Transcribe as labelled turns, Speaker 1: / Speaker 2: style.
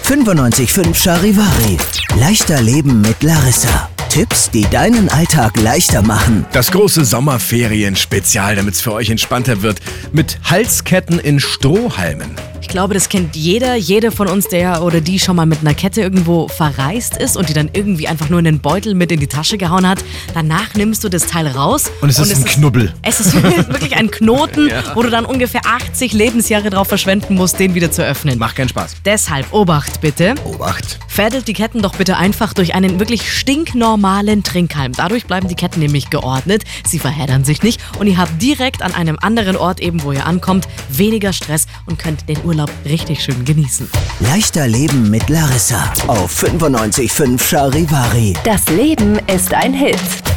Speaker 1: 95.5 Charivari. Leichter Leben mit Larissa. Tipps, die deinen Alltag leichter machen.
Speaker 2: Das große Sommerferien-Spezial, damit es für euch entspannter wird, mit Halsketten in Strohhalmen.
Speaker 3: Ich glaube, das kennt jede von uns, der oder die schon mal mit einer Kette irgendwo verreist ist und die dann irgendwie einfach nur in den Beutel mit in die Tasche gehauen hat. Danach nimmst du das Teil raus.
Speaker 2: Und es ist ein Knubbel.
Speaker 3: Es ist wirklich ein Knoten, wo du dann ungefähr 80 Lebensjahre drauf verschwenden musst, den wieder zu öffnen.
Speaker 2: Macht keinen Spaß.
Speaker 3: Deshalb Obacht bitte.
Speaker 2: Obacht.
Speaker 3: Fädelt die Ketten doch bitte einfach durch einen wirklich stinknormalen Trinkhalm. Dadurch bleiben die Ketten nämlich geordnet, sie verheddern sich nicht und ihr habt direkt an einem anderen Ort eben, wo ihr ankommt, weniger Stress und könnt den Urlaub richtig schön genießen.
Speaker 1: Leichter Leben mit Larissa auf 95.5 Charivari.
Speaker 4: Das Leben ist ein Hit.